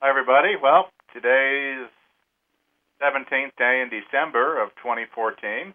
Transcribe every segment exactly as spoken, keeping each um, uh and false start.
Hi, everybody. Well, today's seventeenth day in December of twenty fourteen,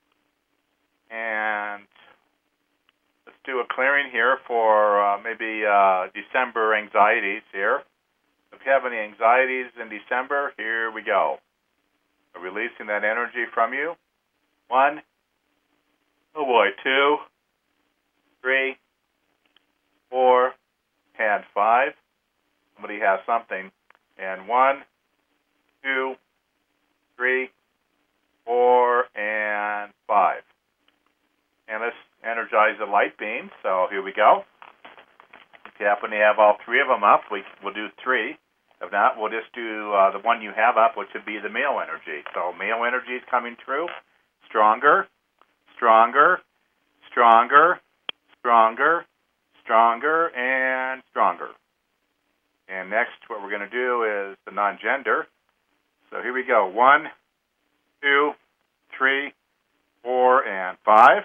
and let's do a clearing here for uh, maybe uh, December anxieties here. If you have any anxieties in December, here we go. We're releasing that energy from you. One, oh boy, two, three, four, and five. Somebody has something. And one, two, three, four, and five. And let's energize the light beam. So here we go. If you happen to have all three of them up, we, we'll do three. If not, we'll just do uh, the one you have up, which would be the male energy. So male energy is coming through. Stronger, stronger, stronger, stronger, stronger, and stronger. And next, what we're going to do is the non-gender. So here we go. One, two, three, four, and five.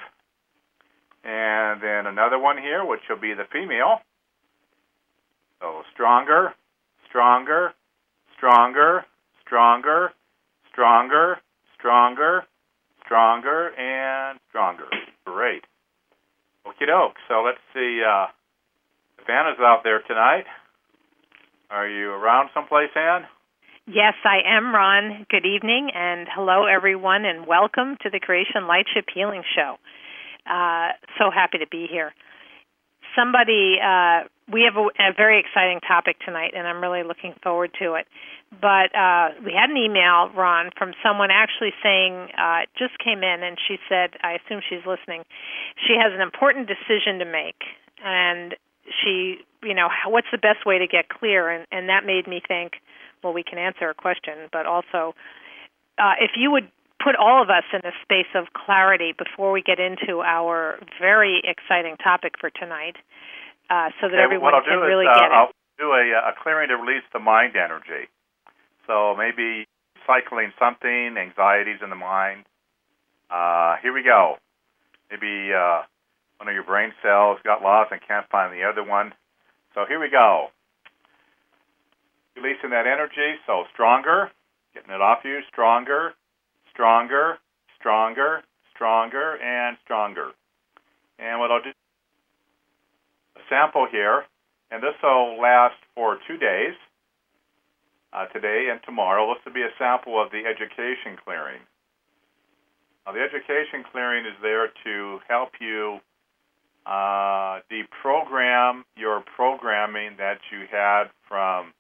And then another one here, which will be the female. So stronger, stronger, stronger, stronger, stronger, stronger, stronger, and stronger. Great. Okie doke. So let's see uh, if Anna's out there tonight. Are you around someplace, Ann? Yes, I am, Ron. Good evening, and hello, everyone, and welcome to the Creation Lightship Healing Show. Uh, so happy to be here. Somebody, uh, we have a, a very exciting topic tonight, and I'm really looking forward to it. But uh, we had an email, Ron, from someone actually saying, uh, just came in, and she said, I assume she's listening, she has an important decision to make, and she, you know, what's the best way to get clear? And, and that made me think, well, we can answer a question, but also uh, if you would put all of us in a space of clarity before we get into our very exciting topic for tonight, uh, so that okay, everyone can is, really uh, get it. I'll do a, a clearing to release the mind energy. So maybe cycling something, anxieties in the mind. Uh, here we go. Maybe uh, one of your brain cells got lost and can't find the other one. So here we go. Releasing that energy, so stronger, getting it off you, stronger, stronger, stronger, stronger, and stronger. And what I'll do, a sample here, and this will last for two days, uh, today and tomorrow. This will be a sample of the education clearing. Now, the education clearing is there to help you uh, deprogram your programming that you had from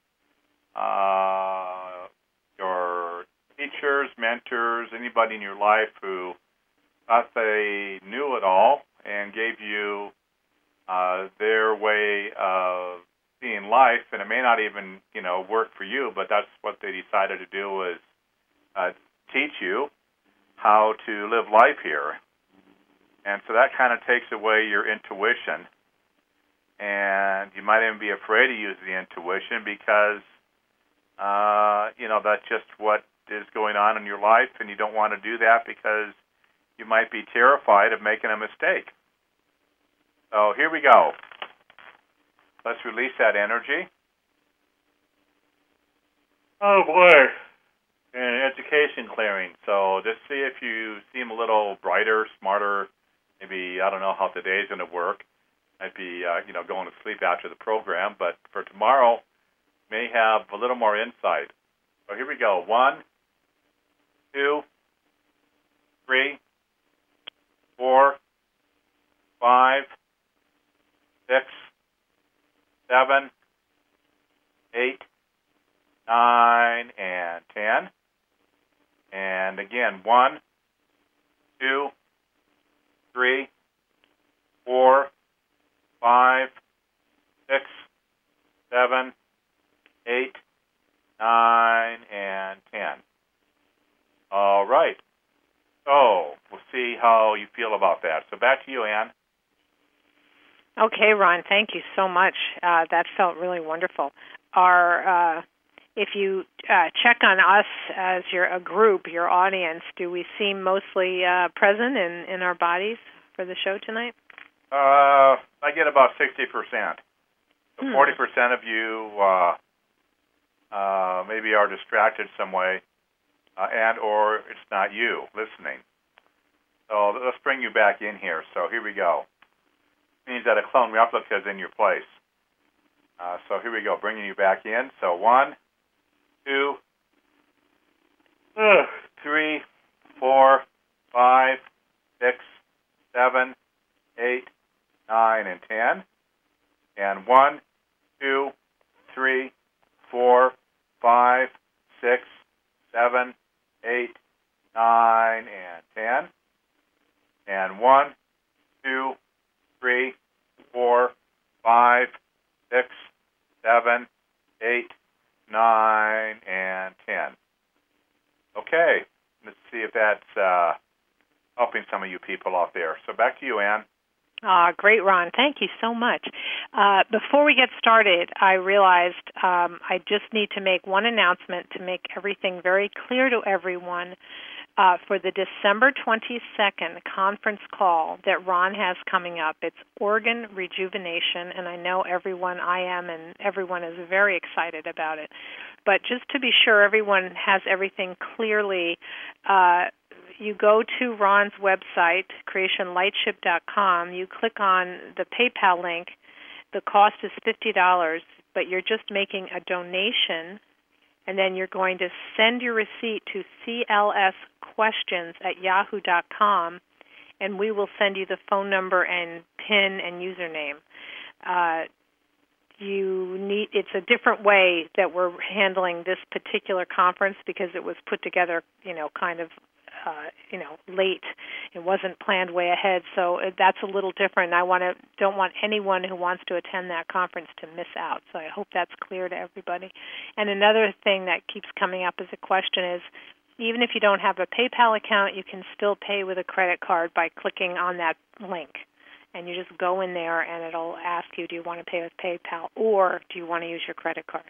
uh, your teachers, mentors, anybody in your life who thought they knew it all and gave you uh, their way of seeing life, and it may not even, you know, work for you, but that's what they decided to do was uh, teach you how to live life here. And so that kind of takes away your intuition, and you might even be afraid to use the intuition because, uh, you know, that's just what is going on in your life, and you don't want to do that because you might be terrified of making a mistake. So here we go. Let's release that energy. Oh, boy. And education clearing. So just see if you seem a little brighter, smarter. Maybe, I don't know how today's going to work. Might be, uh, you know, going to sleep after the program. But for tomorrow, may have a little more insight. So here we go. One, two, three, four, five, six, seven, eight, nine, and ten. And again, one, two, three, four, five, six, seven, eight, nine, and ten. All right. So we'll see how you feel about that. So back to you, Ann. Okay, Ron, thank you so much. Uh, that felt really wonderful. Our, uh, if you uh, check on us as your a group, your audience, do we seem mostly uh, present in, in our bodies for the show tonight? Uh, I get about sixty percent. So hmm. forty percent of you uh, uh, maybe are distracted some way, uh, and or it's not you listening. So let's bring you back in here. So here we go. It means that a clone replica is in your place. Uh, so here we go, bringing you back in. So one, two, uh, three, four, five, six, seven, eight, nine, and ten. And one, two, three, four, five, six, seven, eight, nine, and ten. And one, two, three, four, five, six, seven, eight, nine, and ten. Okay, let's see if that's uh, helping some of you people out there. So back to you, Ann. Ah, great, Ron. Thank you so much. Uh, before we get started, I realized um, I just need to make one announcement to make everything very clear to everyone. Uh, for the December twenty-second conference call that Ron has coming up. It's organ rejuvenation, and I know everyone, I am, and everyone is very excited about it. But just to be sure everyone has everything clearly, uh, you go to Ron's website, creation lightship dot com. You click on the PayPal link. The cost is fifty dollars, but you're just making a donation. And then you're going to send your receipt to c l s questions at yahoo dot com, and we will send you the phone number and PIN and username. Uh, you need it's a different way that we're handling this particular conference because it was put together, you know, kind of, uh, you know, late. It wasn't planned way ahead, so that's a little different. I want to don't want anyone who wants to attend that conference to miss out. So I hope that's clear to everybody. And another thing that keeps coming up as a question is, even if you don't have a PayPal account, you can still pay with a credit card by clicking on that link. And you just go in there, and it'll ask you, do you want to pay with PayPal, or do you want to use your credit card?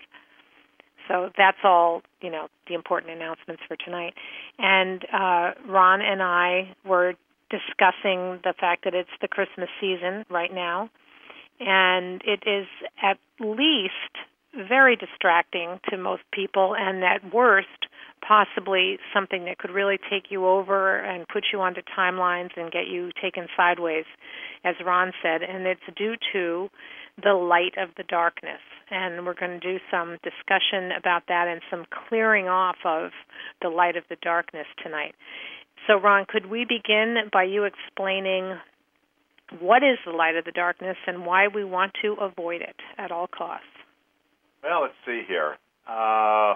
So that's all, you know, the important announcements for tonight. And uh, Ron and I were discussing the fact that it's the Christmas season right now, and it is at least very distracting to most people, and at worst, possibly something that could really take you over and put you onto timelines and get you taken sideways, as Ron said, and it's due to the light of the darkness. And we're going to do some discussion about that and some clearing off of the light of the darkness tonight. So, Ron, could we begin by you explaining what is the light of the darkness and why we want to avoid it at all costs? Well, let's see here. Uh,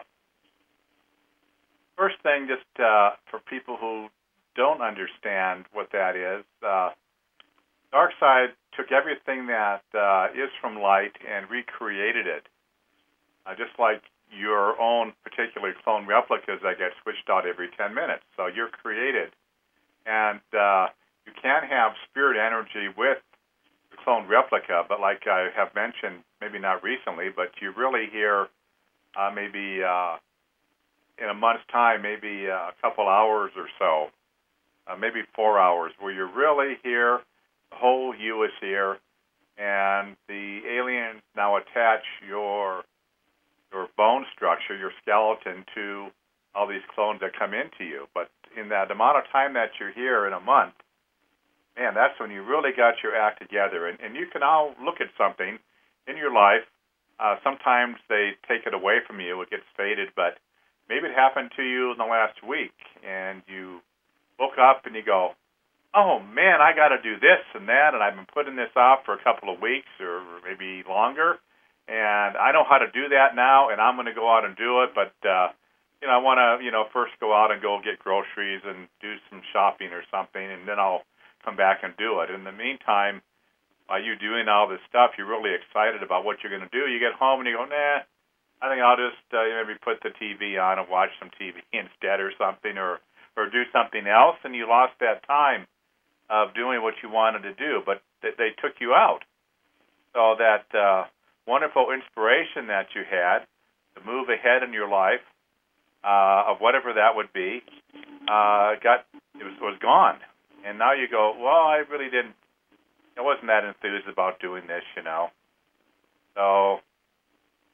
first thing, just uh, for people who don't understand what that is, uh, dark side took everything that uh, is from light and recreated it, uh, just like your own particular clone replicas that get switched out every ten minutes. So you're created, and uh, you can have spirit energy with the clone replica, but like I have mentioned, maybe not recently, but you really hear uh, maybe uh, in a month's time, maybe a couple hours or so, uh, maybe four hours, where you're really here. The whole you is here, and the aliens now attach your your bone structure, your skeleton, to all these clones that come into you. But in that amount of time that you're here in a month, man, that's when you really got your act together. And, and you can all look at something in your life. Uh, sometimes they take it away from you. It gets faded, but maybe it happened to you in the last week, and you woke up and you go, oh, man, I got to do this and that, and I've been putting this off for a couple of weeks or maybe longer, and I know how to do that now, and I'm going to go out and do it, but, uh, you know, I want to, you know, first go out and go get groceries and do some shopping or something, and then I'll come back and do it. In the meantime, while you're doing all this stuff, you're really excited about what you're going to do. You get home and you go, nah, I think I'll just uh, maybe put the T V on and watch some T V instead or something, or, or do something else, and you lost that time of doing what you wanted to do, but th- they took you out. So that uh, wonderful inspiration that you had to move ahead in your life, uh, of whatever that would be, uh, got it was, was gone. And now you go, well, I really didn't, I wasn't that enthused about doing this, you know. So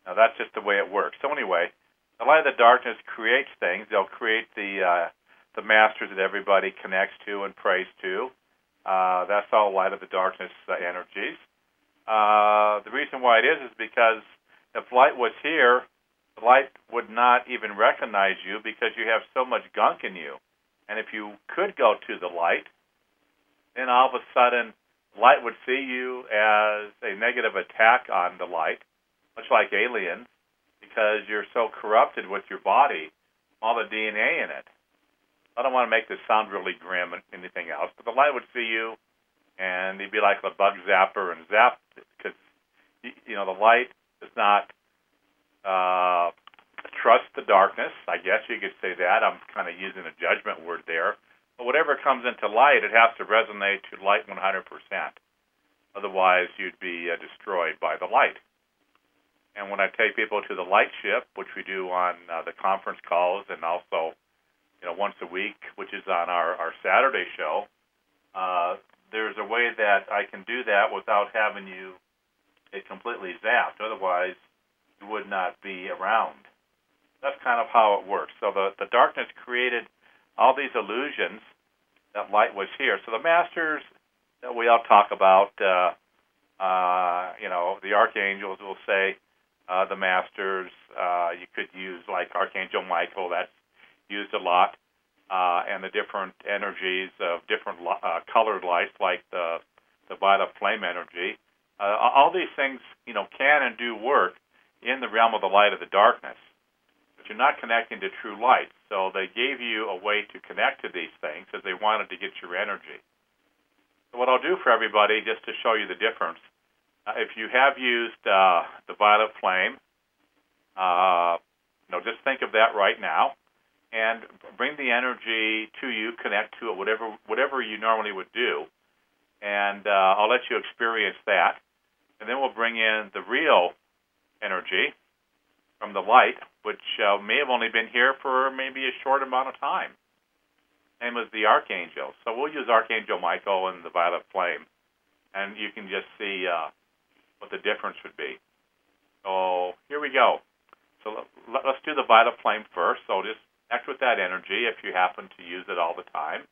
Now, that's just the way it works. So anyway, the light of the darkness creates things. They'll create the uh, the masters that everybody connects to and prays to. Uh, that's all light of the darkness uh, energies. Uh, the reason why it is is because if light was here, the light would not even recognize you because you have so much gunk in you. And if you could go to the light, then all of a sudden, light would see you as a negative attack on the light, much like aliens, because you're so corrupted with your body, all the D N A in it. I don't want to make this sound really grim and anything else, but the light would see you, and he'd be like a bug zapper and zap, because, you know, the light does not uh, trust the darkness. I guess you could say that. I'm kind of using a judgment word there. But whatever comes into light, it has to resonate to light one hundred percent. Otherwise, you'd be uh, destroyed by the light. And when I take people to the light ship, which we do on uh, the conference calls and also, you know, once a week, which is on our, our Saturday show, uh, there's a way that I can do that without having you get completely zapped. Otherwise, you would not be around. That's kind of how it works. So the, the darkness created all these illusions that light was here. So the masters that we all talk about, uh, uh, you know, the archangels will say, uh, the masters, uh, you could use like Archangel Michael, that's used a lot, uh, and the different energies of different uh, colored lights like the, the violet flame energy. Uh, all these things, you know, can and do work in the realm of the light of the darkness. But you're not connecting to true light. So they gave you a way to connect to these things because they wanted to get your energy. So what I'll do for everybody, just to show you the difference, uh, if you have used uh, the violet flame, uh, you know, just think of that right now, and bring the energy to you, connect to it, whatever whatever you normally would do, and uh, I'll let you experience that, and then we'll bring in the real energy from the light, which uh, may have only been here for maybe a short amount of time. Name is the Archangel. So we'll use Archangel Michael and the violet flame, and you can just see uh, what the difference would be. So here we go. So let, let's do the violet flame first. So just act with that energy if you happen to use it all the time.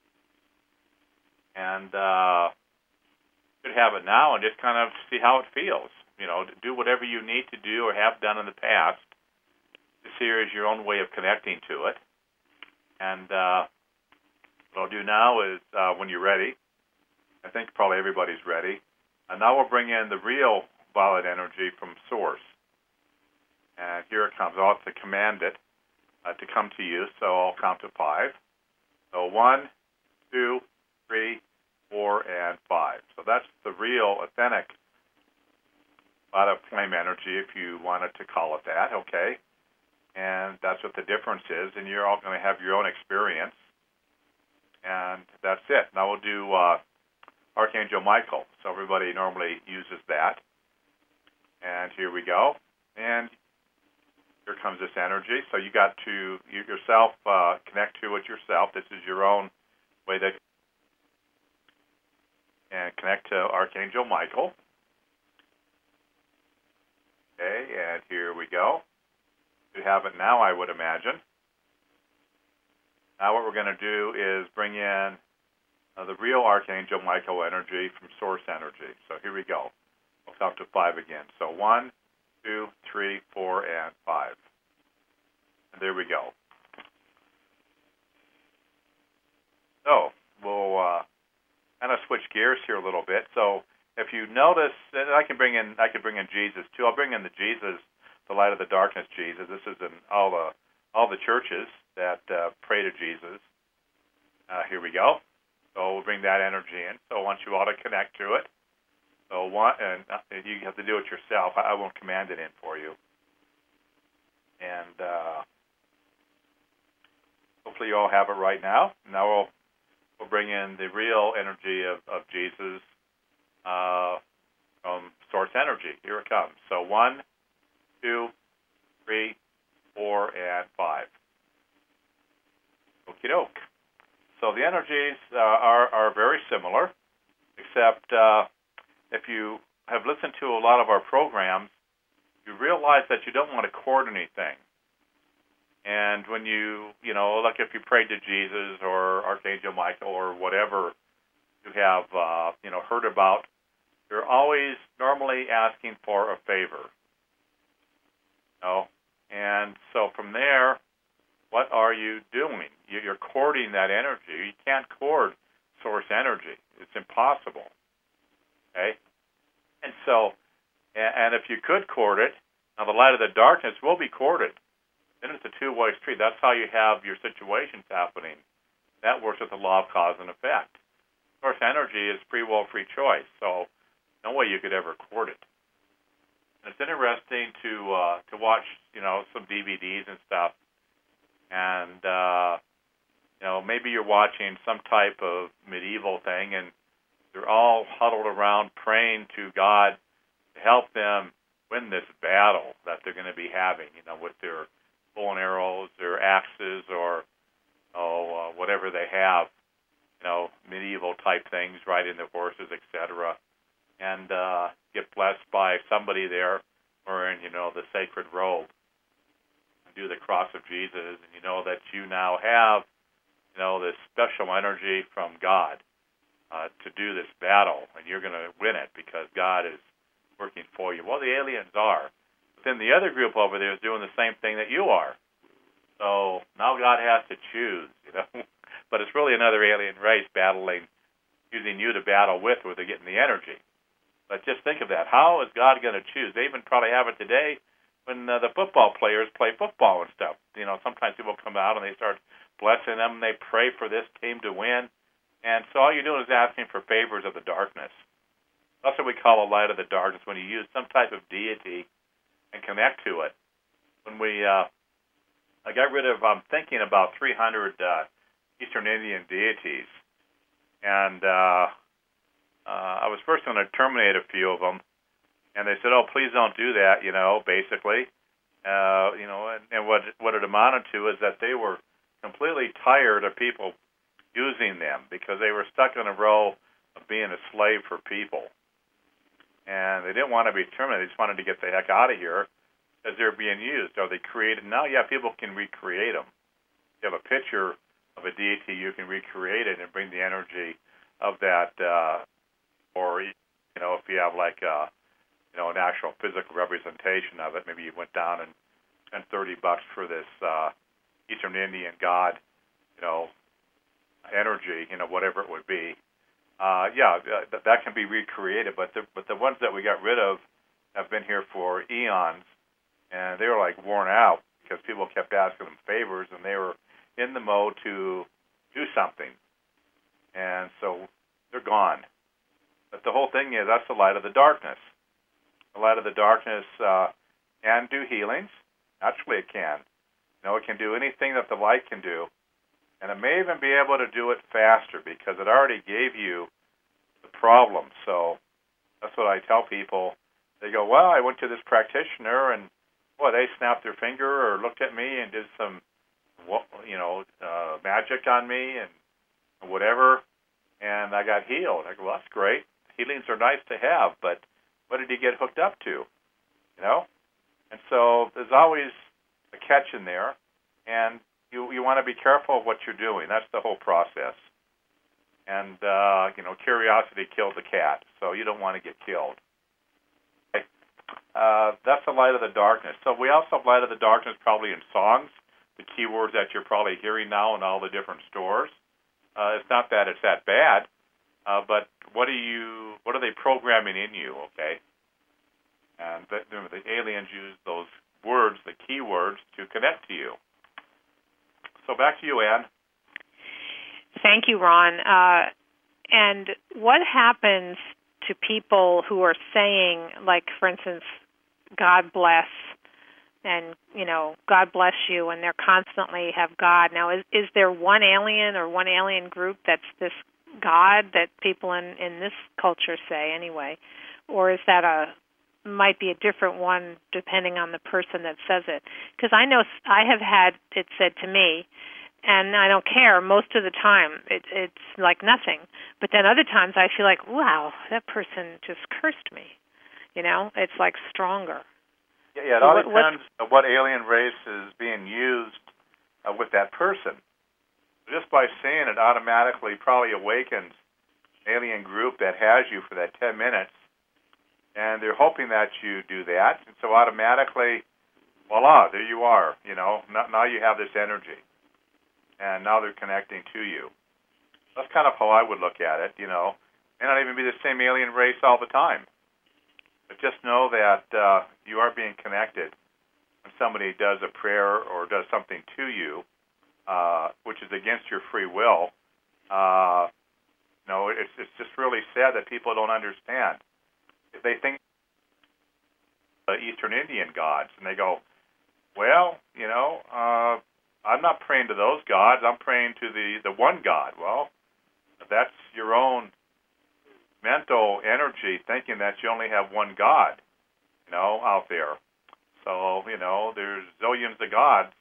And uh, you should have it now and just kind of see how it feels. You know, do whatever you need to do or have done in the past. This here is your own way of connecting to it. And uh, what I'll do now is, uh, when you're ready, I think probably everybody's ready, and now we'll bring in the real violet energy from Source. And here it comes. I'll have to command it uh, to come to you, so I'll count to five. So one, two, three, four, and five. So that's the real, authentic violet flame energy, if you wanted to call it that, okay? And that's what the difference is, and you're all going to have your own experience. And that's it. Now we'll do uh, Archangel Michael. So everybody normally uses that. And here we go. And here comes this energy. So you got to you yourself uh, connect to it yourself. This is your own way to and connect to Archangel Michael. Okay, and here we go. You have it now, I would imagine. Now what we're going to do is bring in uh, the real Archangel Michael energy from Source Energy. So here we go. We'll count to five again. So one, two, three, four, and five. And there we go. So we'll uh, kind of switch gears here a little bit. So if you notice, and I can bring in, I can bring in Jesus too. I'll bring in the Jesus, the light of the darkness Jesus. This is in all the all the churches that uh, pray to Jesus. Uh, here we go. So we'll bring that energy in. So I want you all to connect to it. So one, and you have to do it yourself. I, I won't command it in for you. And uh, hopefully you all have it right now. Now we'll we'll bring in the real energy of, of Jesus uh, from Source Energy. Here it comes. So one, two, three, four, and five. Okie doke. So the energies uh, are, are very similar, except uh, if you have listened to a lot of our programs, you realize that you don't want to court anything. And when you, you know, like if you prayed to Jesus or Archangel Michael or whatever you have, uh, you know, heard about, you're always normally asking for a favor. You know? And so from there, what are you doing? You're courting that energy. You can't court source energy. It's impossible. Okay? And so, and if you could court it, now the light of the darkness will be courted. Then it's a two-way street. That's how you have your situations happening. That works with the law of cause and effect. Source energy is free will, free choice. So no way you could ever court it. And it's interesting to uh, to watch, you know, some D V Ds and stuff. And, uh, you know, maybe you're watching some type of medieval thing, and they're all huddled around praying to God to help them win this battle that they're going to be having, you know, with their bow and arrows, their axes, or oh, uh, whatever they have, you know, medieval type things, riding their horses, et cetera, and uh, get blessed by somebody there wearing, you know, the sacred robe, and do the cross of Jesus, and you know that you now have, you know, this special energy from God uh, to do this battle, and you're going to win it because God is working for you. Well, the aliens are. Then the other group over there is doing the same thing that you are. So now God has to choose, you know. But it's really another alien race battling, using you to battle with where they're getting the energy. But just think of that. How is God going to choose? They even probably have it today when uh, the football players play football and stuff. You know, sometimes people come out and they start blessing them. They pray for this team to win. And so all you're doing is asking for favors of the darkness. That's what we call a light of the darkness, when you use some type of deity and connect to it. When we, uh, I got rid of, I'm thinking about three hundred uh, Eastern Indian deities, and uh, uh, I was first going to terminate a few of them, and they said, "Oh, please don't do that." You know, basically, uh, you know, and, and what what it amounted to is that they were completely tired of people using them because they were stuck in a role of being a slave for people. And they didn't want to be terminated. They just wanted to get the heck out of here as they're being used. Are they created? Now, yeah, people can recreate them. You have a picture of a deity, you can recreate it and bring the energy of that. Uh, or, you know, if you have like a, you know, an actual physical representation of it, maybe you went down and spent thirty bucks for this uh, Eastern Indian god, you know, energy, you know, whatever it would be. Uh, yeah, th- that can be recreated, but the, but the ones that we got rid of have been here for eons, and they were like worn out because people kept asking them favors, and they were in the mode to do something, and so they're gone. But the whole thing is that's the light of the darkness. The light of the darkness uh, can do healings. Actually, it can. You know, it can do anything that the light can do. And it may even be able to do it faster because it already gave you the problem. So that's what I tell people. They go, well, I went to this practitioner, and, boy, they snapped their finger or looked at me and did some, you know, uh, magic on me and whatever, and I got healed. I go, well, that's great. Healings are nice to have, but what did he get hooked up to, you know? And so there's always a catch in there, and You you want to be careful of what you're doing. That's the whole process. And, uh, you know, curiosity killed the cat, so you don't want to get killed. Okay. Uh, that's the light of the darkness. So we also have light of the darkness probably in songs, the keywords that you're probably hearing now in all the different stores. Uh, it's not that it's that bad, uh, but what are you? What are they programming in you, okay? And the, the aliens use those words, the keywords, to connect to you. So back to you, Ann. Thank you, Ron. Uh, and what happens to people who are saying, like, for instance, God bless, and, you know, God bless you, and they're constantly have God. Now, is, is there one alien or one alien group that's this God that people in, in this culture say anyway? Or is that a might be a different one depending on the person that says it? Because I know I have had it said to me, and I don't care. Most of the time, it, it's like nothing. But then other times I feel like, wow, that person just cursed me. You know, it's like stronger. Yeah, yeah. It all What- what's- depends on what alien race is being used uh, with that person. Just by seeing it automatically probably awakens an alien group that has you for that ten minutes, and they're hoping that you do that, and so automatically, voila, there you are. You know, now, now you have this energy, and now they're connecting to you. That's kind of how I would look at it. You know, may not even be the same alien race all the time, but just know that uh, you are being connected when somebody does a prayer or does something to you, uh, which is against your free will. Uh, you know, it's it's just really sad that people don't understand. They think the Eastern Indian gods, and they go, well, you know, uh, I'm not praying to those gods. I'm praying to the, the one God. Well, that's your own mental energy thinking that you only have one God, you know, out there. So, you know, there's zillions of gods.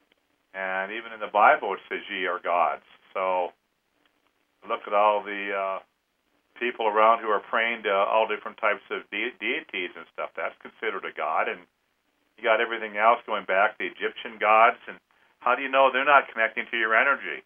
And even in the Bible, it says ye are gods. So look at all the uh, people around who are praying to all different types of de- deities and stuff. That's considered a god. And you got everything else going back, the Egyptian gods. And how do you know they're not connecting to your energy?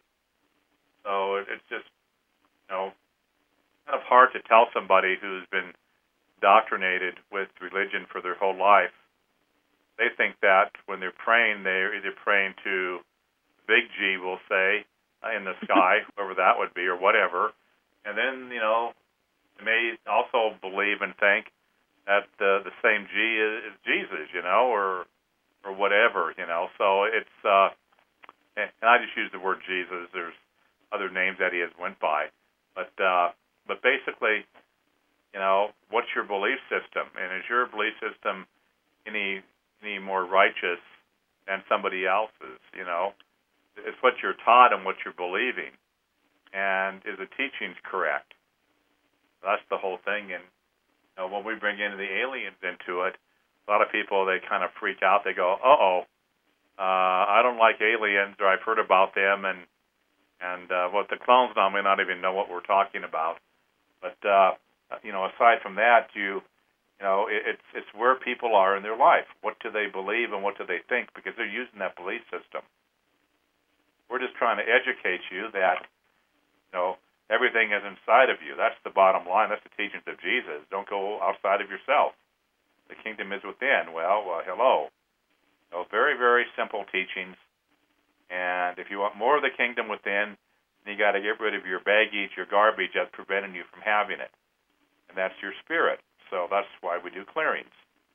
So it, it's just, you know, kind of hard to tell somebody who's been indoctrinated with religion for their whole life. They think that when they're praying, they're either praying to Big G, we'll say, in the sky, whoever that would be, or whatever. And then, you know, they may also believe and think that uh, the same G is, is Jesus, you know, or or whatever, you know. So it's, uh, and I just use the word Jesus. There's other names that he has went by. But uh, but basically, you know, what's your belief system? And is your belief system any any more righteous than somebody else's, you know? It's what you're taught and what you're believing. And is the teachings correct? That's the whole thing. And you know, when we bring in the aliens into it, a lot of people, they kind of freak out. They go, uh-oh, uh, I don't like aliens, or I've heard about them, and and uh, what the clones now may not even know what we're talking about. But, uh, you know, aside from that, you you know, it, it's it's where people are in their life. What do they believe and what do they think? Because they're using that belief system. We're just trying to educate you that, you know, everything is inside of you. That's the bottom line. That's the teachings of Jesus. Don't go outside of yourself. The kingdom is within. Well, uh, hello. So very, very simple teachings. And if you want more of the kingdom within, then you got to get rid of your baggage, your garbage that's preventing you from having it. And that's your spirit. So that's why we do clearings.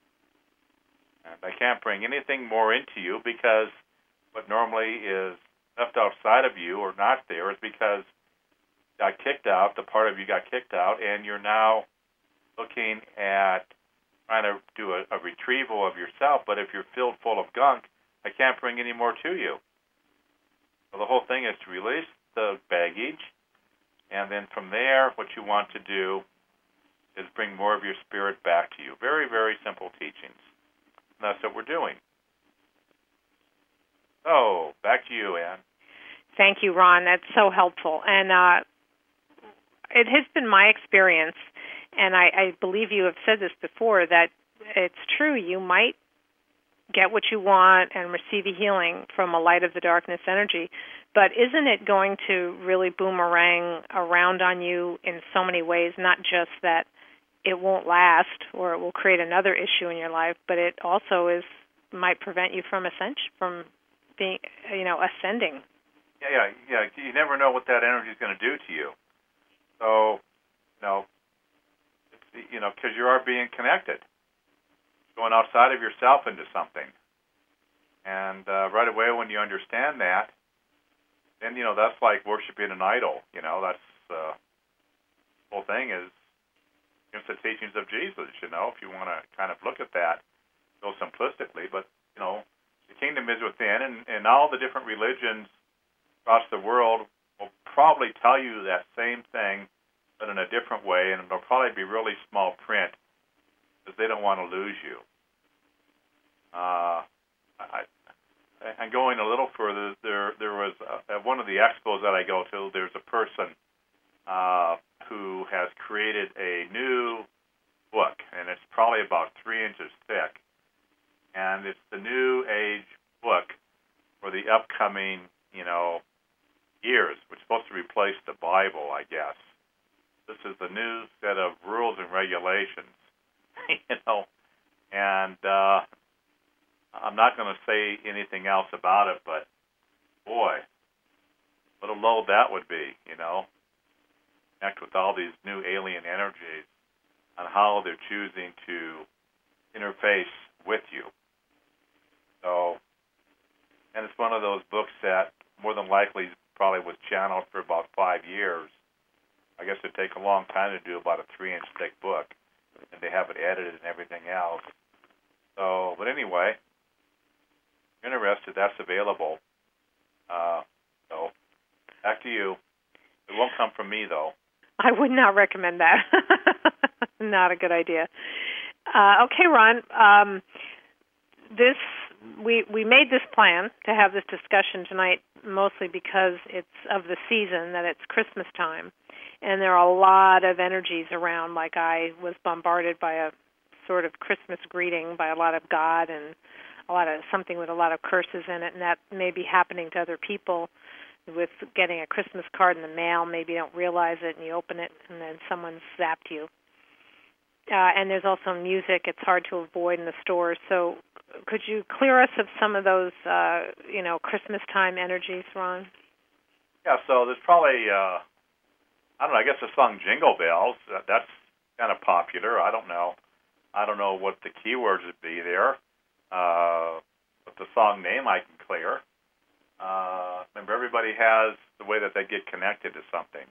And I can't bring anything more into you because what normally is left outside of you or not there is because you got kicked out, the part of you got kicked out, and you're now looking at trying to do a, a retrieval of yourself. But if you're filled full of gunk, I can't bring any more to you. So the whole thing is to release the baggage, and then from there, what you want to do is bring more of your spirit back to you. Very, very simple teachings. And that's what we're doing. So, back to you, Ann. Thank you, Ron. That's so helpful. And uh, it has been my experience, and I, I believe you have said this before, that it's true. You might get what you want and receive a healing from a light of the darkness energy, but isn't it going to really boomerang around on you in so many ways, not just that it won't last or it will create another issue in your life, but it also is might prevent you from ascension, from being, you know, ascending. Yeah, yeah, yeah. You never know what that energy is going to do to you. So, you know, it's, you know, because you are being connected, going outside of yourself into something, and uh, right away when you understand that, then you know that's like worshiping an idol. You know, that's uh, the whole thing is against the teachings of Jesus. You know, if you want to kind of look at that, so simplistically, but you know, the kingdom is within, and, and all the different religions across the world will probably tell you that same thing, but in a different way, and it'll probably be really small print because they don't want to lose you. Uh, I, and going a little further, there there was uh, at one of the expos that I go to, there's a person uh, who has created a new book, and it's probably about three inches thick. and it's the New Age book for the upcoming, you know, years, which is supposed to replace the Bible, I guess. This is the new set of rules and regulations, you know, and uh, I'm not going to say anything else about it, but boy, what a load that would be, you know, connect with all these new alien energies on how they're choosing to interface with you. So, and it's one of those books that more than likely probably was channeled for about five years. I guess it'd take a long time to do about a three-inch thick book, and they have it edited and everything else. So, but anyway, if you're interested, that's available. Uh, so, back to you. It won't come from me, though. I would not recommend that. Not a good idea. Uh, okay, Ron. Um, this we we made this plan to have this discussion tonight, mostly because it's of the season, that it's Christmas time, and there are a lot of energies around. Like I was bombarded by a sort of Christmas greeting by a lot of God and a lot of something with a lot of curses in it, and that may be happening to other people with getting a Christmas card in the mail. Maybe you don't realize it, and you open it, and then someone's zapped you. Uh, and there's also music. It's hard to avoid in the stores. So could you clear us of some of those, uh, you know, Christmas time energies, Ron? Yeah, so there's probably, uh, I don't know, I guess the song Jingle Bells, uh, that's kind of popular. I don't know. I don't know what the keywords would be there. Uh, but the song name I can clear. Uh, remember, everybody has the way that they get connected to something.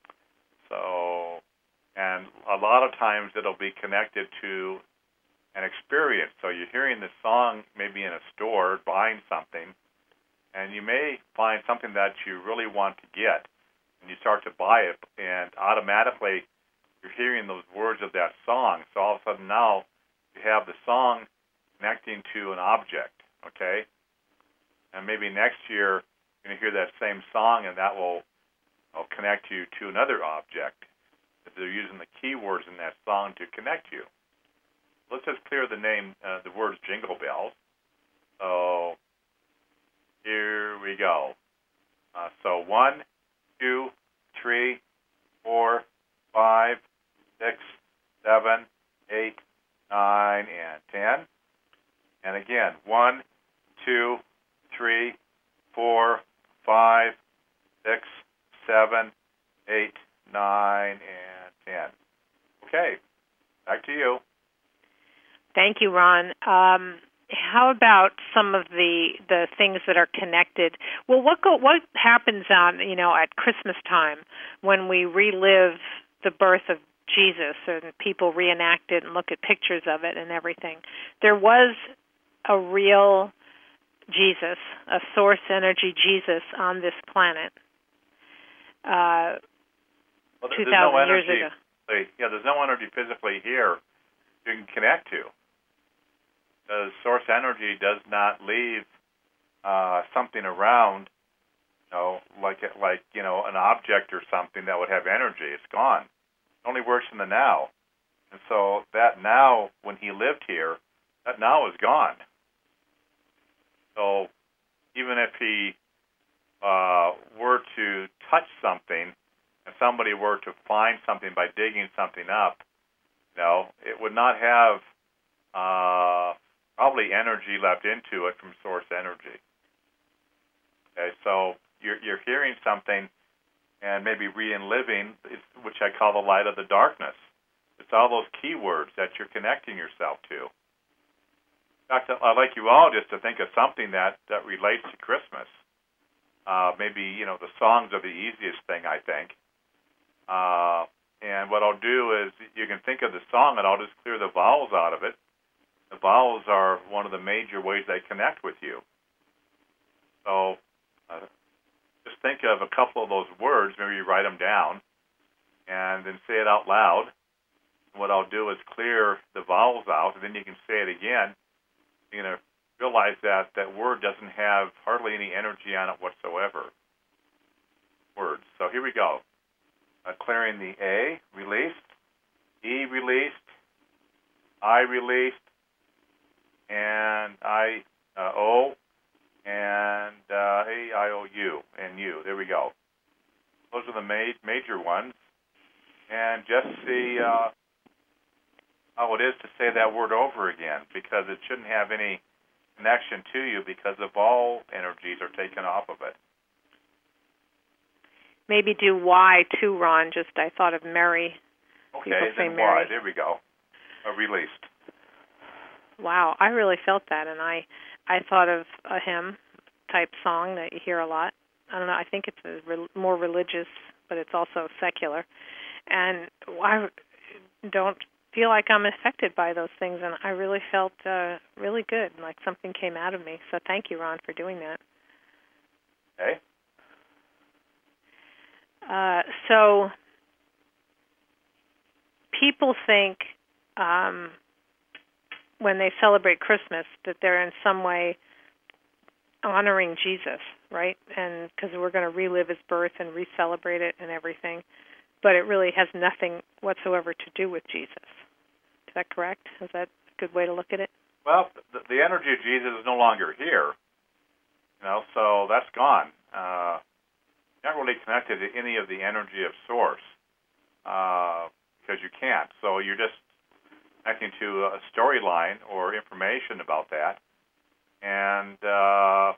So, and a lot of times it'll be connected to an experience. So you're hearing this song maybe in a store, buying something, and you may find something that you really want to get, and you start to buy it, and automatically you're hearing those words of that song. So all of a sudden now you have the song connecting to an object, okay? And maybe next year you're going to hear that same song, and that will, will connect you to another object. If they're using the keywords in that song to connect you. Let's just clear the name, uh, the words Jingle Bells. So here we go. Uh, so one, two, three, four, five, six, seven, eight, nine, and ten. And again, one, two, three, four, five, six, seven, eight, nine, and ten. Okay, back to you. Thank you, Ron. Um, how about some of the, the things that are connected? Well, what go, what happens on you know at Christmas time when we relive the birth of Jesus and people reenact it and look at pictures of it and everything? There was a real Jesus, a source energy Jesus on this planet. Uh, Well, two there's thousand no years energy, ago. Yeah, there's no energy physically here you can connect to. The source energy does not leave uh, something around, you know, like like you know an object or something that would have energy. It's gone. It only works in the now. And so that now, when he lived here, that now is gone. So even if he uh, were to touch something, and somebody were to find something by digging something up, you know, it would not have uh, probably energy left into it from source energy. Okay, so you're, you're hearing something and maybe re-living, which I call the light of the darkness. It's all those keywords that you're connecting yourself to. In fact, I'd like you all just to think of something that, that relates to Christmas. Uh, maybe, you know, the songs are the easiest thing, I think. Uh, and what I'll do is you can think of the song, and I'll just clear the vowels out of it. The vowels are one of the major ways they connect with you. So uh, just think of a couple of those words, maybe you write them down, and then say it out loud. What I'll do is clear the vowels out, and then you can say it again. You're going to realize that that word doesn't have hardly any energy on it whatsoever. Words. So here we go. Uh, clearing the A, released, E, released, I, released, and I uh, O and uh, A I O U and U. There we go. Those are the ma- major ones. And just see uh, how it is to say that word over again, because it shouldn't have any connection to you, because of all energies are taken off of it. Maybe do Y too, Ron. Just I thought of Mary. Okay, People say then Mary. Y. There we go. Uh, released. Wow, I really felt that, and I, I thought of a hymn type song that you hear a lot. I don't know. I think it's a re- more religious, but it's also secular, and I don't feel like I'm affected by those things, and I really felt uh, really good, like something came out of me. So thank you, Ron, for doing that. Okay. Uh, so people think um, when they celebrate Christmas that they're in some way honoring Jesus, right? And because we're going to relive his birth and re-celebrate it and everything, but it really has nothing whatsoever to do with Jesus. Is that correct? Is that a good way to look at it? Well, the, the energy of Jesus is no longer here, you know, so that's gone. Uh, not really connected to any of the energy of Source, uh, because you can't. So you're just connecting to a storyline or information about that. And uh,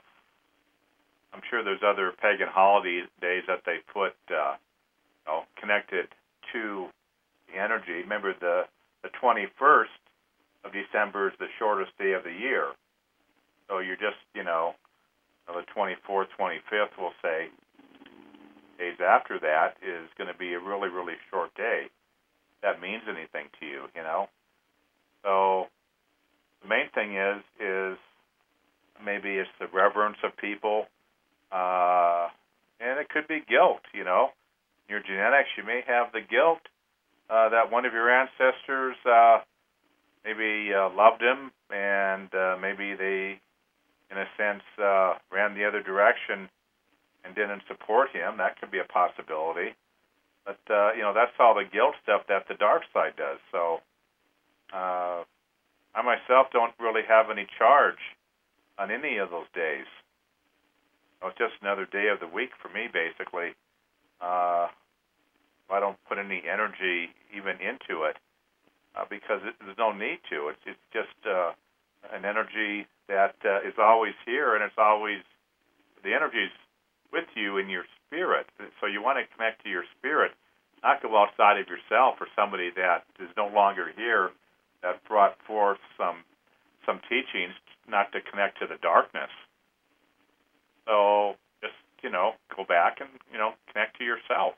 I'm sure there's other pagan holidays that they put uh, you know, connected to the energy. Remember, the, the twenty-first of December is the shortest day of the year. So you're just, you know, the twenty-fourth, twenty-fifth, we'll say, days after that is going to be a really, really short day. That means anything to you, you know. So the main thing is, is maybe it's the reverence of people, uh, and it could be guilt, you know. In your genetics, you may have the guilt uh, that one of your ancestors uh, maybe uh, loved him, and uh, maybe they, in a sense, uh, ran the other direction and didn't support him. That could be a possibility. But, uh, you know, that's all the guilt stuff that the dark side does. So uh, I myself don't really have any charge on any of those days. It's just another day of the week for me, basically. Uh, I don't put any energy even into it uh, because it, there's no need to. It's, it's just uh, an energy that uh, is always here, and it's always, the energy's with you in your spirit. So you want to connect to your spirit, not go outside of yourself or somebody that is no longer here that brought forth some some teachings, not to connect to the darkness. So just, you know, go back and, you know, connect to yourself.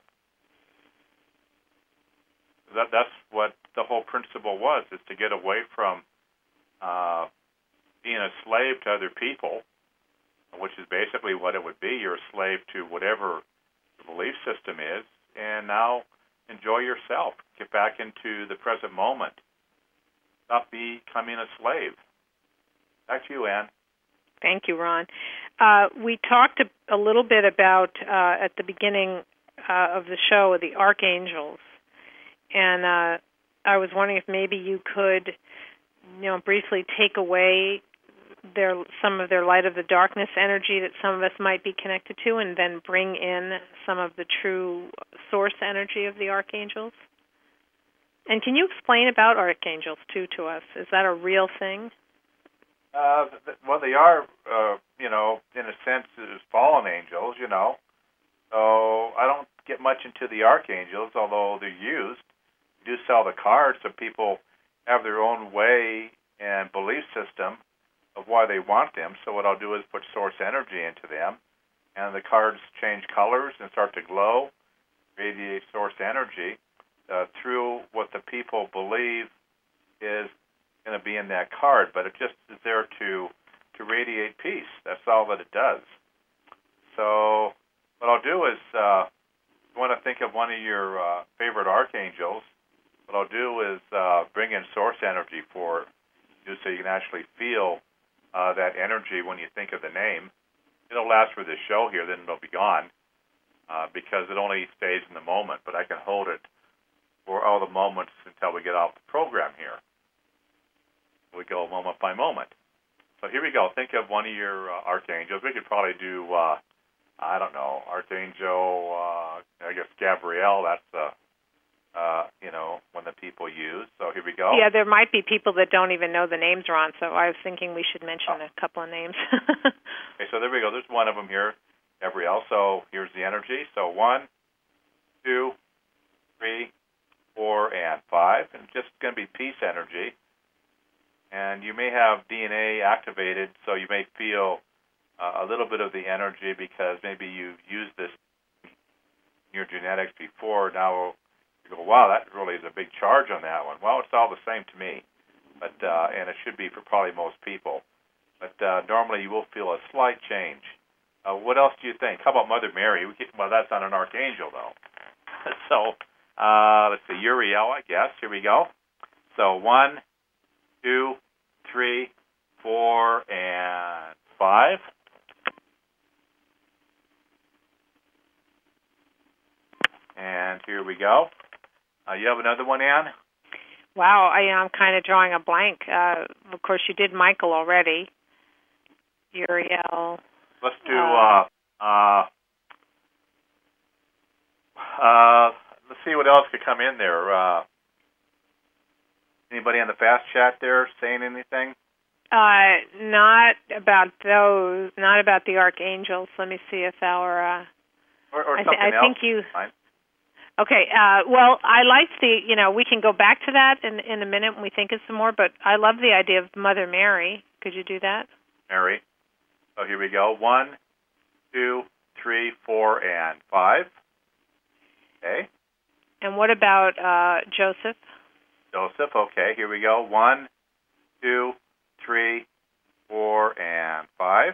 That that's what the whole principle was, is to get away from uh, being a slave to other people, which is basically what it would be. You're a slave to whatever the belief system is, and now enjoy yourself. Get back into the present moment. Stop becoming a slave. Back to you, Ann. Thank you, Ron. Uh, we talked a, a little bit about, uh, at the beginning uh, of the show, the archangels. And uh, I was wondering if maybe you could, you know, briefly take away their some of their light of the darkness energy that some of us might be connected to, and then bring in some of the true source energy of the archangels. And can you explain about archangels, too, to us? Is that a real thing? Uh, well, they are, uh, you know, in a sense, as fallen angels, you know. So I don't get much into the archangels, although they're used. We do sell the cards, so people have their own way and belief system of why they want them. So what I'll do is put source energy into them, and the cards change colors and start to glow, radiate source energy uh, through what the people believe is going to be in that card. But it just is there to to radiate peace. That's all that it does. So what I'll do is, uh, if you want to think of one of your uh, favorite archangels, what I'll do is uh, bring in source energy for you, so you can actually feel Uh, that energy when you think of the name. It'll last for this show here, then it'll be gone uh, because it only stays in the moment, but I can hold it for all the moments until we get off the program here. We go moment by moment. So here we go. Think of one of your uh, archangels. We could probably do, uh, I don't know, Archangel, uh, I guess Gabriel. That's, uh, uh, you know, one that people use. So here we go. Yeah, there might be people that don't even know the names, Ron, so I was thinking we should mention oh. a couple of names. Okay, so there we go. There's one of them here, Gabriel. So here's the energy. So one, two, three, four, and five. And just going to be peace energy. And you may have D N A activated, so you may feel uh, a little bit of the energy because maybe you've used this in your genetics before. Now you go, wow, that really is a big charge on that one. Well, it's all the same to me, but uh, and it should be for probably most people. But uh, normally you will feel a slight change. Uh, what else do you think? How about Mother Mary? We get, well, that's not an archangel, though. so uh, let's see, Uriel, I guess. Here we go. So one, two, three, four, and five. And here we go. Uh, you have another one, Ann? Wow, I, I'm kind of drawing a blank. Uh, of course, you did Michael already. Uriel. Let's do, uh, uh, uh, let's see what else could come in there. Uh, anybody on the fast chat there saying anything? Uh, not about those, not about the archangels. Let me see if our, uh, or, or I, something th- I else. think you, Fine. Okay, uh, well, I like the, you know, we can go back to that in, in a minute when we think of some more, but I love the idea of Mother Mary. Could you do that? Mary. So here we go. One, two, three, four, and five. Okay. And what about uh, Joseph? Joseph, okay. Here we go. One, two, three, four, and five.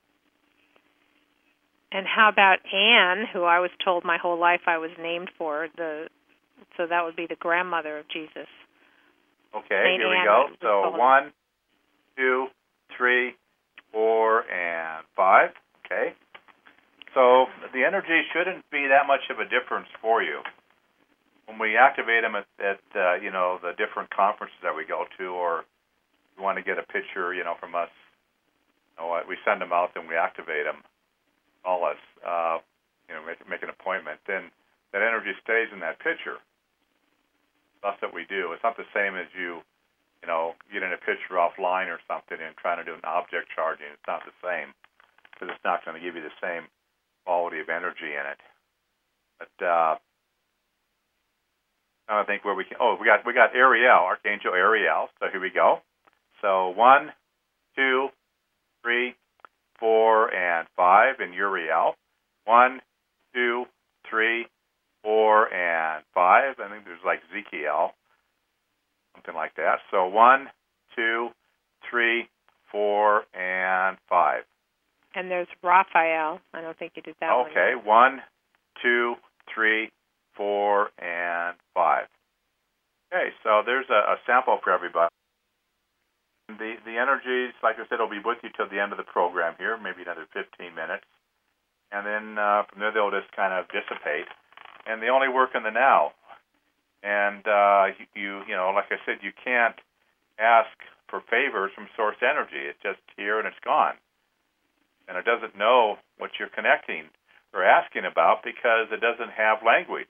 And how about Anne, who I was told my whole life I was named for, the so that would be the grandmother of Jesus. Okay, Saint here Anne we go. was So one, two, three, four, and five. Okay. So the energy shouldn't be that much of a difference for you. When we activate them at, at uh, you know, the different conferences that we go to, or you want to get a picture, you know, from us, you know, we send them out and we activate them. All us, uh, you know, make, make an appointment, then that energy stays in that picture. That's what we do. It's not the same as you, you know, getting a picture offline or something and trying to do an object charging. It's not the same because it's not going to give you the same quality of energy in it. But uh, I think where we can. Oh, we got we got Ariel, Archangel Ariel. So here we go. So one, two, three, four, and five in Uriel. One, two, three, four, and five. I think there's like Ezekiel, something like that. So one, two, three, four, and five. And there's Raphael. I don't think you did that one. Okay, one, two, three, four, and five. Okay, so there's a, a sample for everybody. The the energies, like I said, will be with you till the end of the program here, maybe another fifteen minutes. And then uh, from there, they'll just kind of dissipate. And they only work in the now. And, uh, you you know, like I said, you can't ask for favors from source energy. It's just here and it's gone. And it doesn't know what you're connecting or asking about because it doesn't have language.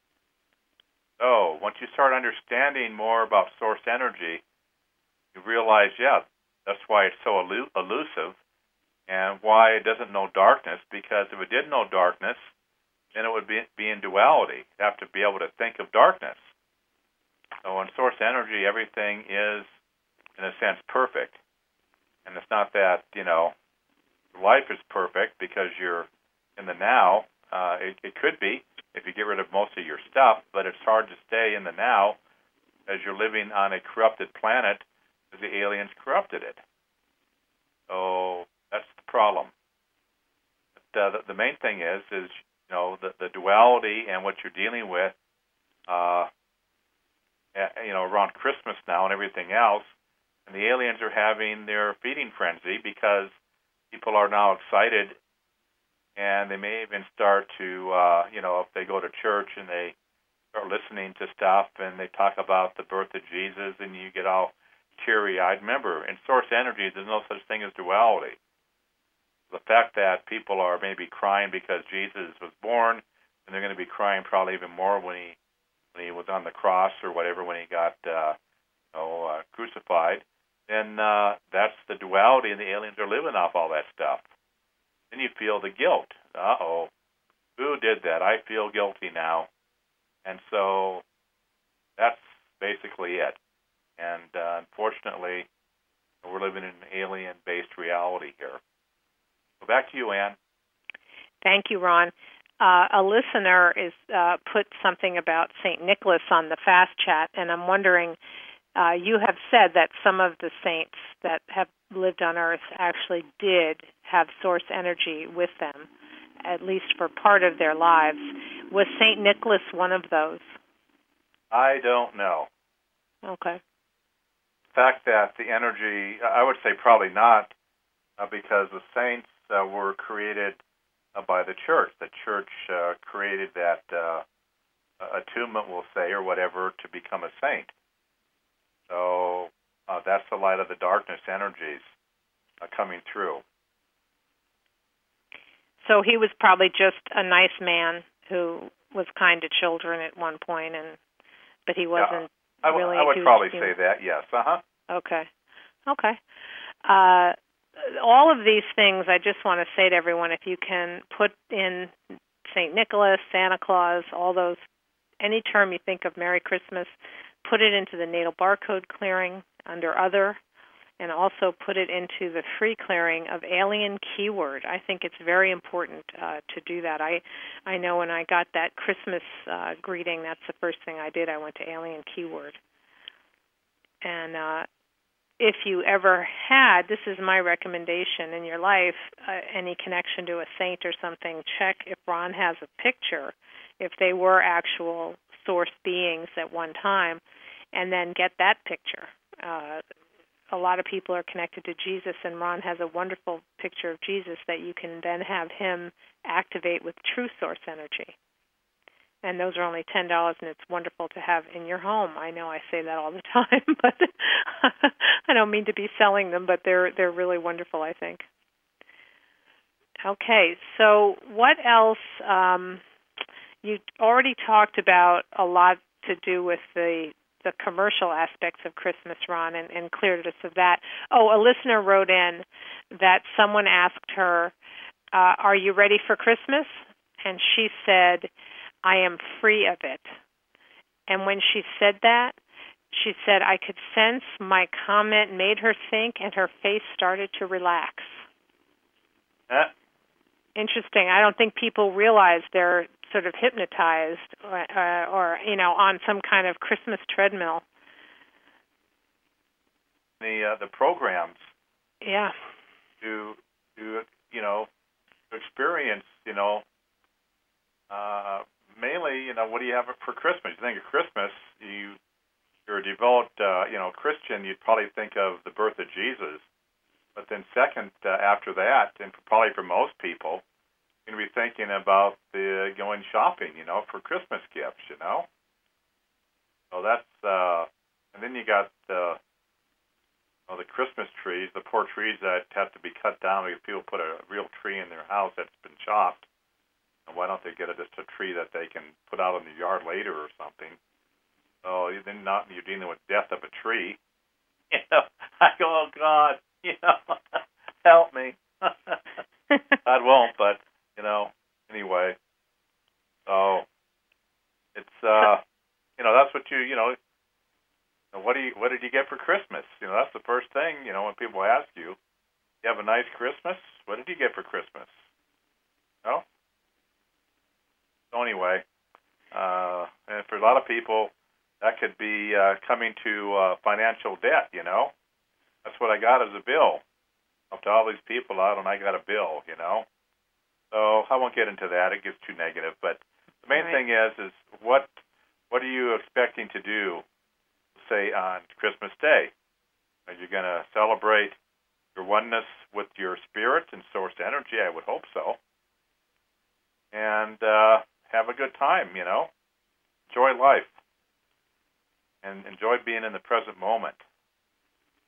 So once you start understanding more about source energy, you realize, yeah, that's why it's so elu- elusive and why it doesn't know darkness, because if it did know darkness, then it would be, be in duality. You'd have to be able to think of darkness. So in source energy, everything is, in a sense, perfect. And it's not that, you know, life is perfect because you're in the now. Uh, it, it could be if you get rid of most of your stuff, but it's hard to stay in the now as you're living on a corrupted planet because the aliens corrupted it. So that's the problem. But, uh, the, the main thing is, is you know, the, the duality and what you're dealing with, uh, you know, around Christmas now and everything else, and the aliens are having their feeding frenzy because people are now excited, and they may even start to, uh, you know, if they go to church and they start listening to stuff and they talk about the birth of Jesus, and you get all teary-eyed. Remember, in source energy, there's no such thing as duality. The fact that people are maybe crying because Jesus was born, and they're going to be crying probably even more when he when he was on the cross or whatever, when he got uh, you know, uh, crucified, then uh, that's the duality, and the aliens are living off all that stuff. Then you feel the guilt. Uh-oh, who did that? I feel guilty now. And so that's basically it. And uh, unfortunately, we're living in an alien-based reality here. So back to you, Ann. Thank you, Ron. Uh, a listener is uh, put something about Saint Nicholas on the fast chat, and I'm wondering, uh, you have said that some of the saints that have lived on Earth actually did have source energy with them, at least for part of their lives. Was Saint Nicholas one of those? I don't know. Okay. The fact that the energy, I would say probably not, uh, because the saints uh, were created uh, by the church. The church uh, created that uh, attunement, we'll say, or whatever, to become a saint. So uh, that's the light of the darkness energies uh, coming through. So he was probably just a nice man who was kind to children at one point, and but he wasn't yeah, I w- really. I would probably say that, yes. Uh-huh. Okay. Okay. Uh, all of these things, I just want to say to everyone, if you can put in Saint Nicholas, Santa Claus, all those, any term you think of, Merry Christmas, put it into the natal barcode clearing under other, and also put it into the free clearing of alien keyword. I think it's very important uh, to do that. I I know when I got that Christmas uh, greeting, that's the first thing I did. I went to alien keyword. And uh, if you ever had, this is my recommendation in your life, uh, any connection to a saint or something, check if Ron has a picture, if they were actual source beings at one time, and then get that picture. Uh, a lot of people are connected to Jesus, and Ron has a wonderful picture of Jesus that you can then have him activate with true source energy. And those are only ten dollars, and it's wonderful to have in your home. I know I say that all the time, but I don't mean to be selling them, but they're they're really wonderful, I think. Okay, so what else? Um, you already talked about a lot to do with the the commercial aspects of Christmas, Ron, and, and cleared us of that. Oh, a listener wrote in that someone asked her, uh, are you ready for Christmas? And she said, I am free of it. And when she said that, she said, I could sense my comment made her think, and her face started to relax. Uh. Interesting. I don't think people realize they're sort of hypnotized or, uh, or, you know, on some kind of Christmas treadmill. The uh, the programs. Yeah. To, to, you know, to experience, you know, uh, mainly, you know, what do you have for Christmas? You think of Christmas, you, you're a devout, uh, you know, Christian, you'd probably think of the birth of Jesus. But then second, uh, after that, and probably for most people, you're going to be thinking about the going shopping, you know, for Christmas gifts, you know. So that's, uh, and then you got the, you know, the Christmas trees, the poor trees that have to be cut down because people put a real tree in their house that's been chopped. And why don't they get a, just a tree that they can put out in the yard later or something? So then not you're dealing with death of a tree. You know, I go, oh God, you know, help me. I won't, but you know, anyway. So it's uh, you know, that's what you you know. What do you what did you get for Christmas? You know, that's the first thing. You know, when people ask you, you have a nice Christmas. What did you get for Christmas? No. So anyway, uh, and for a lot of people, that could be uh, coming to uh, financial debt, you know. That's what I got as a bill. Up to all these people out, and I got a bill, you know. So I won't get into that. It gets too negative. But the main right. thing is, is what what are you expecting to do, say, on Christmas Day? Are you going to celebrate your oneness with your spirit and source energy? I would hope so. And uh, have a good time, you know. Enjoy life. And enjoy being in the present moment.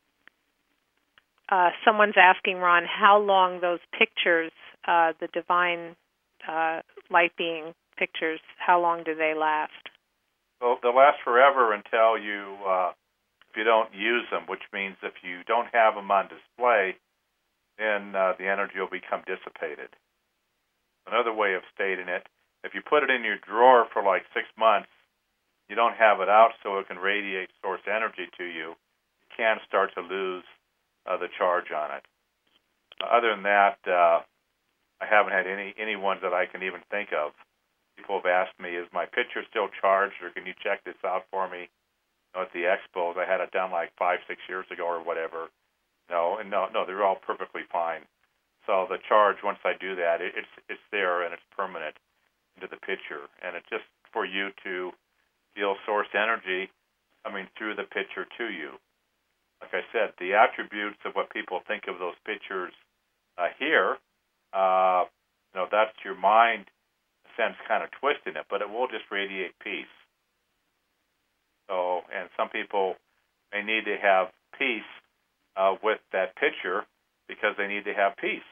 uh, someone's asking, Ron, how long those pictures, uh, the divine uh, light being pictures, how long do they last? Well, they'll last forever until you, uh, if you don't use them, which means if you don't have them on display, then uh, the energy will become dissipated. Another way of stating it, if you put it in your drawer for like six months, you don't have it out so it can radiate source energy to you, you can start to lose uh, the charge on it. Other than that, uh, I haven't had any, any ones that I can even think of. People have asked me, is my picture still charged, or can you check this out for me? You know, at the expos, I had it done like five, six years ago or whatever. No, and no, no, they're all perfectly fine. So the charge, once I do that, it, it's it's there and it's permanent into the picture, and it's just for you to feel source energy coming through the picture to you. Like I said, the attributes of what people think of those pictures uh, here, uh, you know, that's your mind, in a sense, kind of twisting it, but it will just radiate peace. So, and some people may need to have peace uh, with that picture because they need to have peace.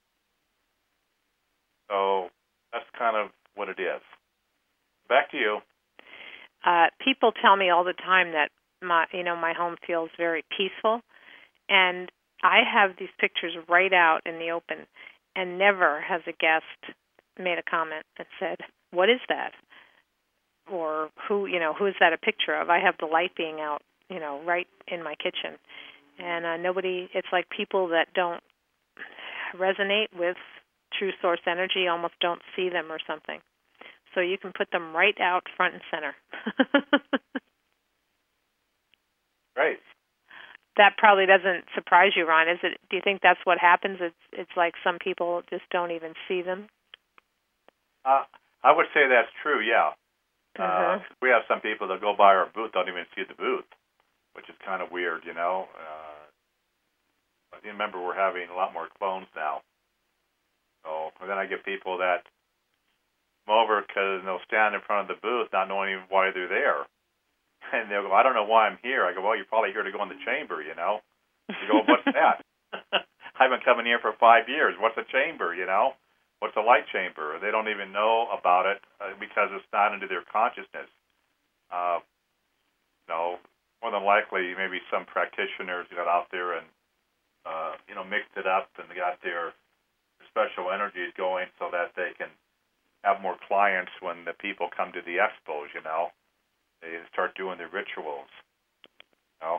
So that's kind of what it is. Back to you. Uh, people tell me all the time that my, you know, my home feels very peaceful, and I have these pictures right out in the open, and never has a guest made a comment and said, "What is that?" Or who, you know, who is that a picture of? I have the light being out, you know, right in my kitchen, and uh, nobody. It's like people that don't resonate with true source energy almost don't see them or something. So you can put them right out front and center. Right. That probably doesn't surprise you, Ron. Is it? Do you think that's what happens? It's it's like some people just don't even see them. Uh, I would say that's true. Yeah. Uh-huh. Uh, we have some people that go by our booth, don't even see the booth, which is kind of weird, you know. Uh, but you remember we're having a lot more clones now. So and then I get people that come over because they'll stand in front of the booth not knowing even why they're there. And they'll go, "I don't know why I'm here." I go, "Well, you're probably here to go in the chamber, you know." They go, "What's that?" I've been coming here for five years. What's a chamber, you know? What's a light chamber? They don't even know about it uh, because it's not into their consciousness. Uh, you know, more than likely, maybe some practitioners got out there and, uh, you know, mixed it up and got their special energies going so that they can have more clients when the people come to the expos, you know. They start doing their rituals, you know.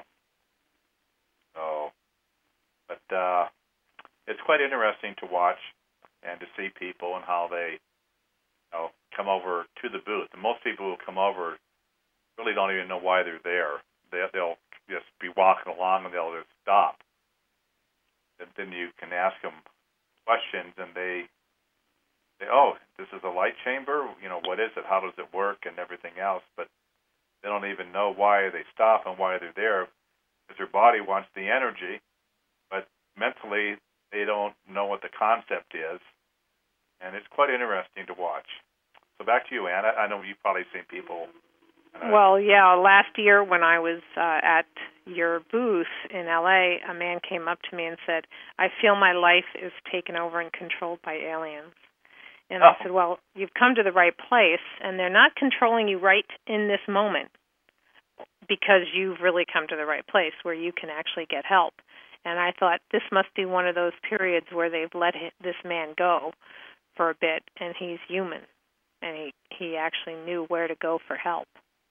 So, but uh, it's quite interesting to watch and to see people and how they, you know, come over to the booth. And most people who come over really don't even know why they're there. They, they'll just be walking along and they'll just stop. And then you can ask them questions, and they say, "Oh, this is a light chamber. You know, what is it? How does it work?" and everything else. But they don't even know why they stop and why they're there, because their body wants the energy, but mentally they don't know what the concept is, and it's quite interesting to watch. So back to you, Ann. I know you've probably seen people. Uh, well, yeah, last year when I was uh, at your booth in L A, a man came up to me and said, "I feel my life is taken over and controlled by aliens." And oh. I said, "Well, you've come to the right place, and they're not controlling you right in this moment because you've really come to the right place where you can actually get help." And I thought, this must be one of those periods where they've let this man go for a bit, and he's human, and he, he actually knew where to go for help.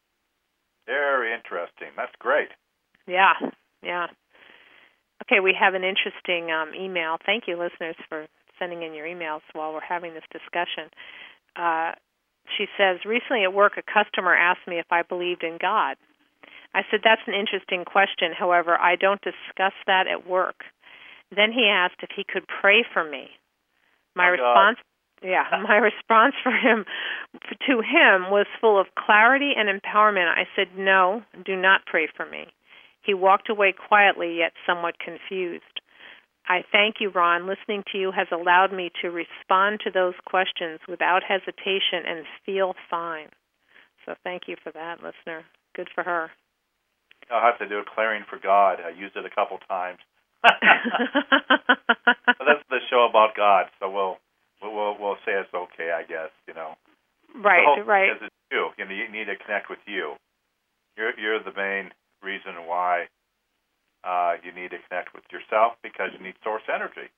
Very interesting. That's great. Yeah, yeah. Okay, we have an interesting um, email. Thank you, listeners, for sending in your emails while we're having this discussion. Uh, she says, recently at work, a customer asked me if I believed in God. I said, that's an interesting question. However, I don't discuss that at work. Then he asked if he could pray for me. My oh, response, God. yeah, my response for him, to him was full of clarity and empowerment. I said, no, do not pray for me. He walked away quietly, yet somewhat confused. I thank you, Ron. Listening to you has allowed me to respond to those questions without hesitation and feel fine. So thank you for that, listener. Good for her. I'll have to do a clearing for God. I used it a couple times. That's the show about God, so we'll we'll we'll say it's okay, I guess. You know. Right, the hope right. is it's you. You know, you need to connect with you. You're you're the main reason why uh, you need to connect with yourself, because you need source energy.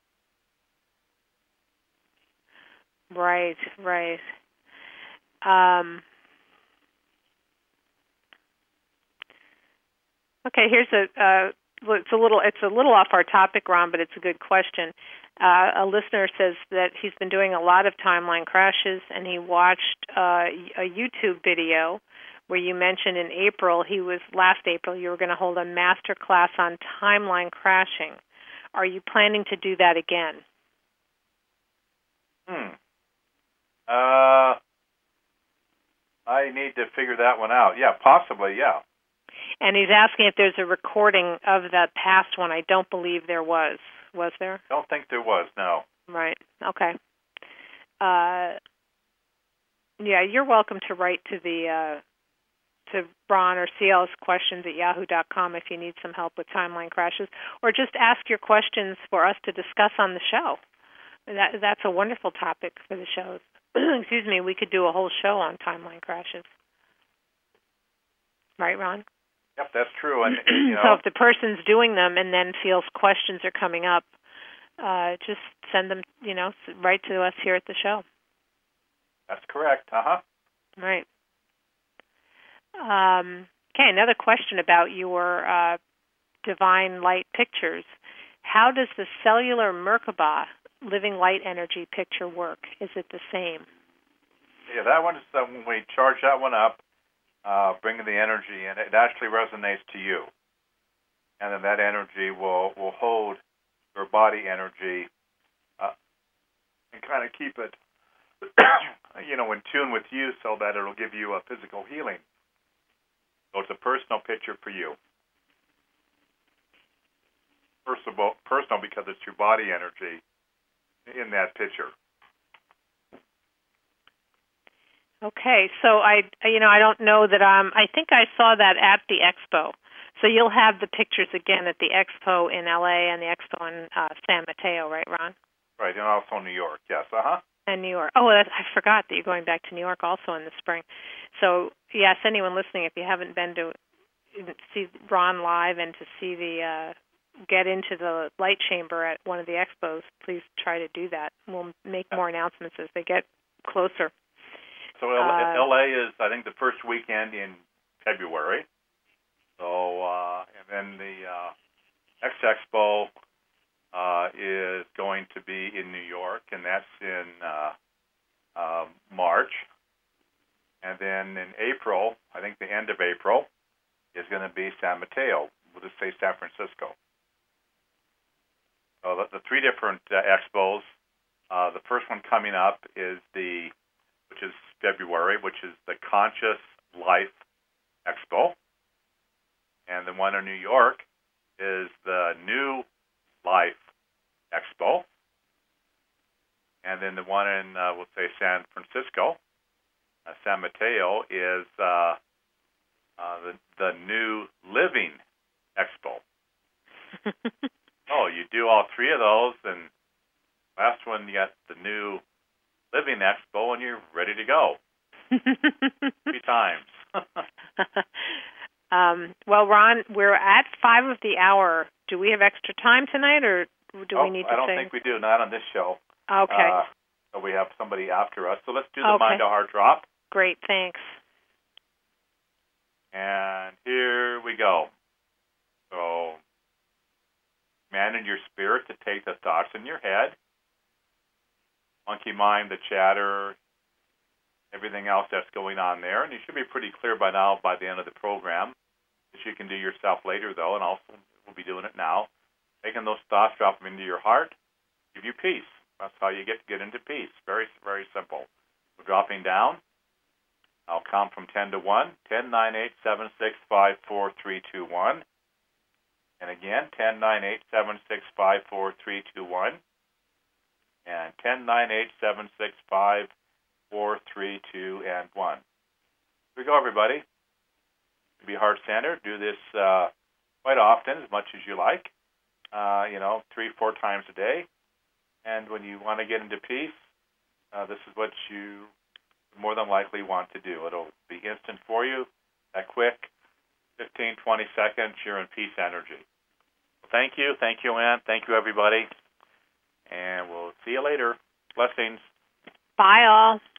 Right, right. Um, okay, here's a. Uh, it's a little. It's a little off our topic, Ron, but it's a good question. Uh, a listener says that he's been doing a lot of timeline crashes, and he watched uh, a YouTube video where you mentioned in April, he was last April, you were going to hold a master class on timeline crashing. Are you planning to do that again? Hmm. Uh, I need to figure that one out. Yeah, possibly, yeah. And he's asking if there's a recording of the past one. I don't believe there was. Was there? I don't think there was, no. Right. Okay. Uh, yeah, you're welcome to write to the uh, to Ron or C L's questions at yahoo dot com if you need some help with timeline crashes, or just ask your questions for us to discuss on the show. That that's a wonderful topic for the show. Excuse me, we could do a whole show on timeline crashes. Right, Ron? Yep, that's true. And you know, so if the person's doing them and then feels questions are coming up, uh, just send them, you know, right to us here at the show. That's correct. Uh-huh. Right. Um, okay, another question about your uh, divine light pictures. How does the cellular Merkaba living light energy picture work? Is it the same? Yeah, that one is uh, when we charge that one up, uh, bringing the energy in, it actually resonates to you. And then that energy will, will hold your body energy uh, and kind of keep it, you know, in tune with you so that it'll give you a physical healing. So it's a personal picture for you. First of all, personal because it's your body energy in that picture. Okay, so I, you know, I don't know that um I think I saw that at the expo. So you'll have the pictures again at the expo in L A and the expo in uh, San Mateo, right, Ron? Right, and also New York, yes, uh-huh. And New York. Oh, that, I forgot that you're going back to New York also in the spring. So, yes, anyone listening, if you haven't been to see Ron live and to see the, uh, get into the light chamber at one of the expos, please try to do that. We'll make more announcements as they get closer. So L- uh, L A is, I think, the first weekend in February. So, uh, and then the uh, X Expo uh, is going to be in New York, and that's in uh, uh, March. And then in April, I think the end of April, is going to be San Mateo. We'll just say San Francisco. So the, the three different uh, expos. Uh, the first one coming up is the, which is February, which is the Conscious Life Expo. And the one in New York is the New Life Expo. And then the one in, uh, we'll say, San Francisco, uh, San Mateo, is uh, uh, the, the New Living Expo. Oh, you do all three of those, and last one, you got the New Living Expo, and you're ready to go. Three times. um, well, Ron, we're at five of the hour. Do we have extra time tonight, or do oh, we need to I don't say? think we do, not on this show. Okay. Uh, so we have somebody after us. So let's do the okay. Mind to Heart drop. Great, thanks. And here we go. So command your spirit to take the thoughts in your head, monkey mind, the chatter, everything else that's going on there. And you should be pretty clear by now, by the end of the program, that you can do yourself later, though, and also we'll be doing it now. Taking those thoughts, drop them into your heart, give you peace. That's how you get to get into peace. Very, very simple. We're dropping down. I'll count from ten to one. ten, nine, eight, seven, six, five, four, three, two, one. And again, ten, nine, eight, seven, six, five, four, three, two, one. And ten, nine, eight, seven, six, five, four, three, two, and one. Here we go, everybody. Be heart-centered. Do this uh, quite often, as much as you like. uh, you know, three, four times a day. And when you want to get into peace, uh, this is what you more than likely want to do. It'll be instant for you, that quick, fifteen, twenty seconds, you're in peace energy. Well, thank you. Thank you, Ann. Thank you, everybody. And we'll see you later. Blessings. Bye, all.